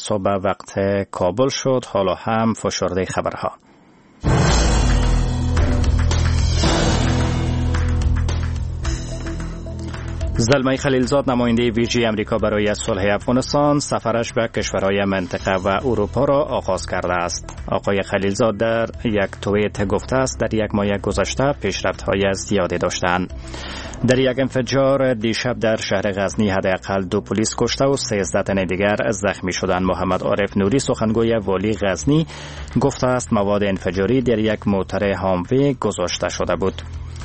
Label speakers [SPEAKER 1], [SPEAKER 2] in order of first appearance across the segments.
[SPEAKER 1] صبح وقت کابل شد. حالا هم فشرده خبرها. زلمه خلیلزاد نماینده ویژه امریکا برای صلح افغانستان سفرش به کشورهای منطقه و اروپا را آغاز کرده است. آقای خلیلزاد در یک توییت گفته است در یک ماه گذشته پیشرفت‌های زیادی داشتند. در یک انفجار دیشب در شهر غزنی حداقل 2 پلیس کشته و 13 تن دیگر زخمی شدند. محمد عارف نوری سخنگوی والی غزنی گفته است مواد انفجاری در یک موتر هاموی گذاشته شده بود.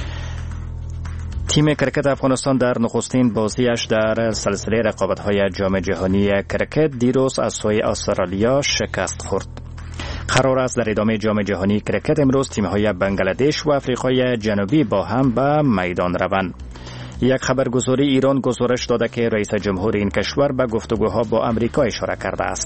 [SPEAKER 1] تیم کرکت افغانستان در نخستین بازیش در سلسله رقابت‌های جام جهانی کرکت دیروز از سوی استرالیا شکست خورد. قرار است در ادامه جام جهانی کرکت امروز تیم‌های بنگلادش و آفریقای جنوبی با هم به میدان روند. یک خبرگزاری ایران گزارش داده که رئیس جمهور این کشور به گفتگوها با آمریکا اشاره کرده است.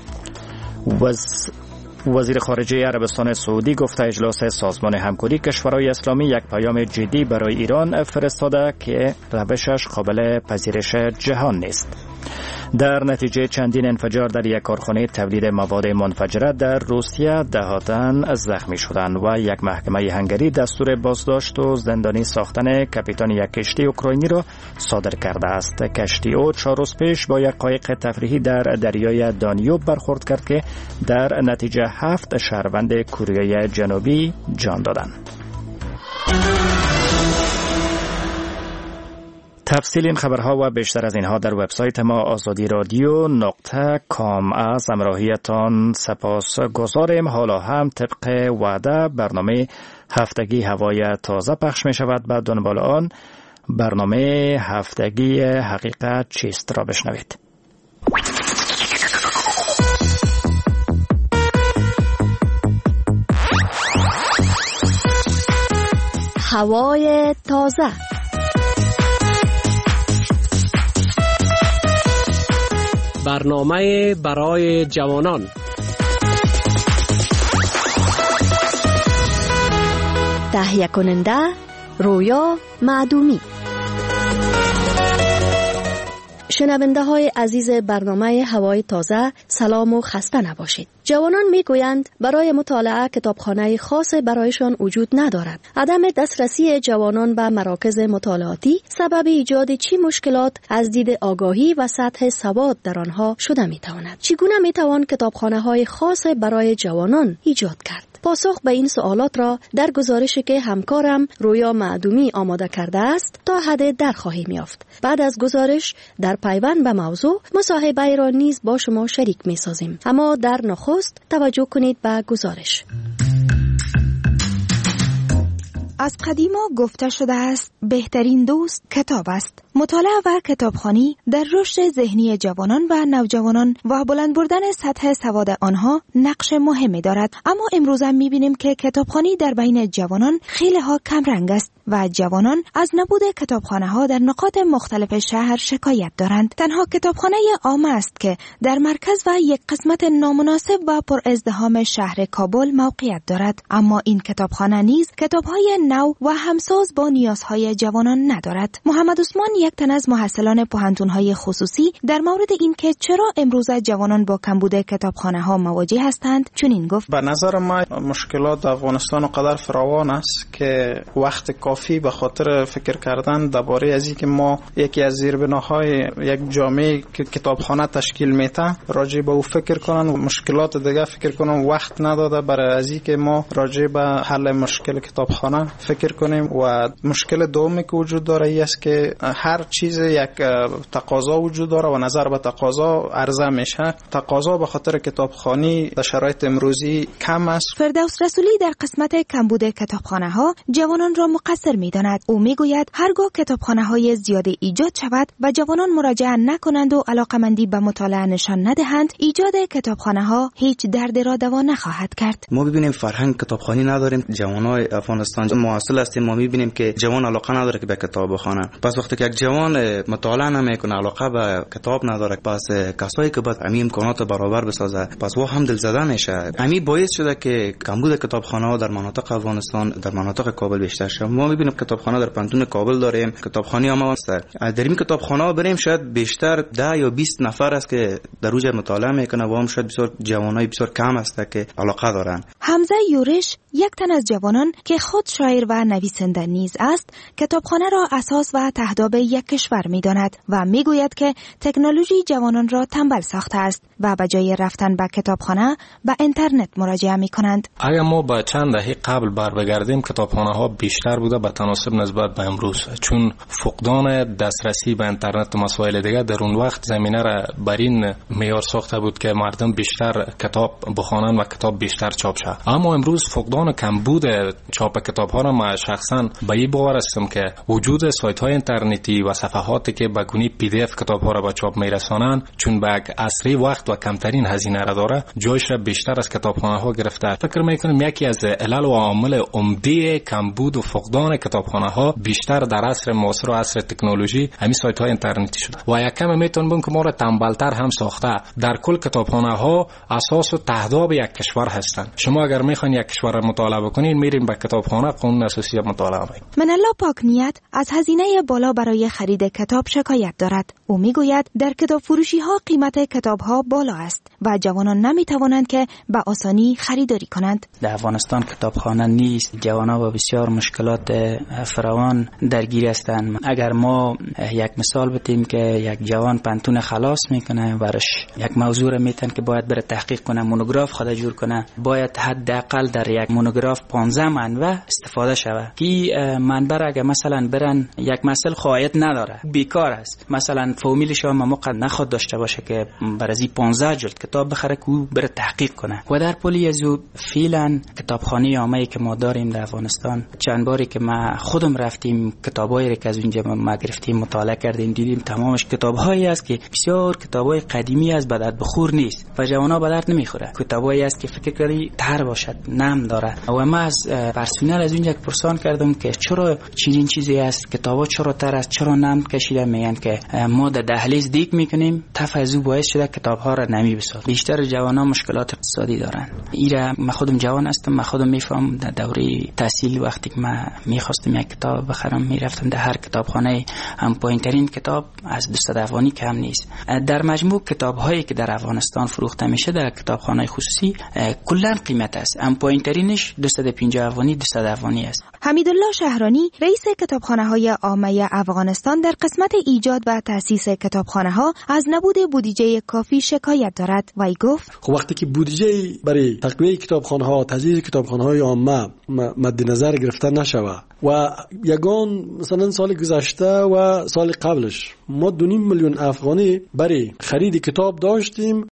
[SPEAKER 1] وزیر خارجه عربستان سعودی گفته اجلاس سازمان همکاری کشورهای اسلامی یک پیام جدی برای ایران فرستاده که روشش قابل پذیرش جهان نیست. در نتیجه چندین انفجار در یک کارخانه تولید مواد منفجره در روسیه دهاتن زخمی شدند و یک محکمه هنگری دستور بازداشت و زندانی ساختن کاپیتان یک کشتی اوکراینی را صادر کرده است. کشتی او 4 روز پیش با یک قایق تفریحی در دریای دانیوب برخورد کرد که در نتیجه 7 شهروند کره جنوبی جان دادند. تفصیل این خبرها و بیشتر از اینها در وبسایت ما azadiradio.com. از همراهیتان سپاس گزاریم. حالا هم طبق وعده برنامه هفتگی هوای تازه پخش می شود. بعد دنبال آن برنامه هفتگی حقیقت چیست را بشنوید.
[SPEAKER 2] هوای تازه.
[SPEAKER 3] برنامه برای جوانان.
[SPEAKER 2] تهیه کننده رویا معدومی. شنونده های عزیز برنامه هوای تازه، سلام و خسته نباشید. جوانان میگویند برای مطالعه کتابخانه خاص برایشان وجود ندارد. عدم دسترسی جوانان به مراکز مطالعاتی سبب ایجاد چی مشکلات از دید آگاهی و سطح سواد در آنها شده میتواند؟ چگونه میتوان کتابخانه های خاص برای جوانان ایجاد کرد؟ پاسخ به این سوالات را در گزارشی که همکارم رویا معدومی آماده کرده است تا حد در خواهیم یافت. بعد از گزارش در پیوند به موضوع مصاحبه را نیز با شما شریک می سازیم. اما در نخست توجه کنید به گزارش.
[SPEAKER 4] از قدیما گفته شده است بهترین دوست کتاب است. مطالعه و کتابخوانی در رشد ذهنی جوانان و نوجوانان و بلند بردن سطح سواد آنها نقش مهمی دارد. اما امروزه می‌بینیم که کتابخوانی در بین جوانان خیلی ها کم رنگ است و جوانان از نبود کتابخانه‌ها در نقاط مختلف شهر شکایت دارند. تنها کتابخانه عام است که در مرکز و یک قسمت نامناسب و پر ازدحام شهر کابل موقعیت دارد. اما این کتابخانه نیز کتاب‌های نو و همساز با نیازهای جوانان ندارد. محمد عثمان، یک تن از محصلان پوهنتون‌های خصوصی، در مورد این که چرا امروزه جوانان با کمبود کتابخانه‌ها مواجه هستند چنین گفت:
[SPEAKER 5] به نظر ما مشکلات افغانستان قدر فراوان است که وقت کافی به خاطر فکر کردن درباره از اینکه ما یکی از زیربناهای یک جامعه که کتابخانه تشکیل میده راجع به او فکر کنن و مشکلات دیگه فکر کنن وقت نداده برای از اینکه ما راجع به حل مشکل کتابخانه فکر کنیم. و مشکل دومی که وجود داره ای است که هر چیز یک تقاضا وجود داره و نظر به تقاضا عرضه میشه. تقاضا به خاطر کتابخوانی در شرایط امروزی کم است.
[SPEAKER 4] فردوس رسولی در قسمت کمبود کتابخانه ها جوانان را مقصر میداند. او میگوید هرگاه کتابخانه های زیاده ایجاد شود و جوانان مراجعه نکنند و علاقمندی به مطالعه نشان ندهند، ایجاد کتابخانه ها هیچ درد را دوا نخواهد کرد.
[SPEAKER 6] ما ببینیم فرهنگ کتابخوانی نداریم. جوانای افغانستان معاصل هستیم، ما میبینیم که جوان علاقه نداره که به کتاب بخونه. پس وقتی که یک جوان مطالعه نمیکنه، علاقه به کتاب نداره، پس کسایی که باید امی امکانات برابر بسازه پس و هم دل زده میشه. امی باعث شده که کمبود کتابخانه ها در مناطق افغانستان در مناطق کابل بیشتر شه. ما میبینیم کتابخانه در پانتون کابل داریم، کتابخانه ما هست. در این کتابخانه ها بریم شاید بیشتر 10 یا 20 نفر است که در روز مطالعه میکنه و هم شاید بسیار جوانای بسیار کم است که علاقه دارن.
[SPEAKER 4] حمزه یورش یک تن از جوانان که خود شاعر و نویسنده نیز است، کتابخانه را اساس و تهداب یک کشور می‌داند و می‌گوید که تکنولوژی جوانان را تنبل ساخته است و به جای رفتن به کتابخانه به اینترنت مراجعه می‌کنند.
[SPEAKER 7] اگر ما با چند دهه قبل بر بگردیم کتابخانه‌ها بیشتر بوده به تناسب نسبت به امروز، چون فقدان دسترسی به اینترنت و مسائل دیگه در اون وقت زمینه را بر این معیار ساخته بود که مردم بیشتر کتاب بخوانند و کتاب بیشتر چاپ شه. اما امروز فقدان کمبود چاپ کتاب‌ها را ما شخصا به این باور هستم که وجود سایت‌های اینترنتی و صفحاتی که به گونه PDF کتاب‌ها را به چاپ می‌رسانند، چون به اسری وقت و کمترین هزینه را داره، جایش را بیشتر از کتابخانه‌ها گرفته. فکر می‌کنم یکی از علل و عوامل عمده کمبود و فقدان کتابخانه‌ها بیشتر در عصر معاصر و عصر تکنولوژی همین سایت‌های اینترنتی شده. و یک کم میتونم بگم که ما را تنبل‌تر هم ساخته. در کل کتابخانه‌ها اساس و تهداب یک کشور هستند. شما اگر می‌خواین یک کشور را مطالعه بکنین، میرین به کتابخانه قانون اساسی مطالعه می‌کنین.
[SPEAKER 4] منالله پاکنیت از هزینه بالا برای خرید کتاب شکایت دارد. او میگوید در کتاب فروشی ها قیمت کتاب ها بالا است و جوانان نمی توانند که به آسانی خریداری کنند.
[SPEAKER 8] در افغانستان کتابخانه نیست. جوانان با بسیار مشکلات فراوان درگیر هستند. اگر ما یک مثال بتیم که یک جوان پانتون خلاص میکنه، ورش یک موضوع را میتن که باید بره تحقیق کنه، مونوگراف خود جور کنه، باید حداقل در یک مونوگراف 15 منبع استفاده شود. کی منبع اگه مثلا برن یک مسئله خواهد نداره، بیکار است. مثلا فامیلش هم موقع نخواد داشته باشه که برای 15 جلد کتاب بخره که او بره تحقیق کنه. و در پلی ازو فعلا کتابخانه عامه که ما داریم در افغانستان، چند باری که ما خودم رفتیم کتابایی که از اونجا ما گرفتیم مطالعه کردیم، دیدیم تمامش کتابایی است که بسیار کتابای قدیمی است، به درد بخور نیست و جوانا به درد نمیخوره. کتابایی است که فکر کردی تر باشد، نم داره. و ما از پرسنل از اونجا پرسان کردم که چرا چنین چیزی است، کتابا چرا تر است، چرا نم کشیده؟ میگن که ما در دهلیز دیگ میکنیم، تفاضل باعث شده کتابها را نمی بسازیم. بیشتر جوانان مشکلات اقتصادی دارن. ایرا من خودم جوان هستم، من خودم میفهم در دوره تحصیل وقتی که من میخواستم یک کتاب بخرم میرفتم در هر کتابخانه، هم پایینترین کتاب از 200 افغانی کم نیست. در مجموع کتاب‌هایی که در افغانستان فروخته میشه در کتابخانه خصوصی کلا قیمت است، هم پایینترینش 250 افغانی 200 افغانی است.
[SPEAKER 4] حمیدالله شهرانی رئیس کتابخانه‌های عامه افغانستان در قسمت ایجاد و تأسیس کتابخانه‌ها از نبود بودجه کافی شکایت دارد و گفت
[SPEAKER 9] خب وقتی که بودجه برای تقویه کتابخانه‌ها، تجهیز کتابخانه‌های عامه مد نظر گرفته نشود و یگان مثلا سال گذشته و سال قبلش ما 2.5 میلیون افغانی برای خرید کتاب داشتیم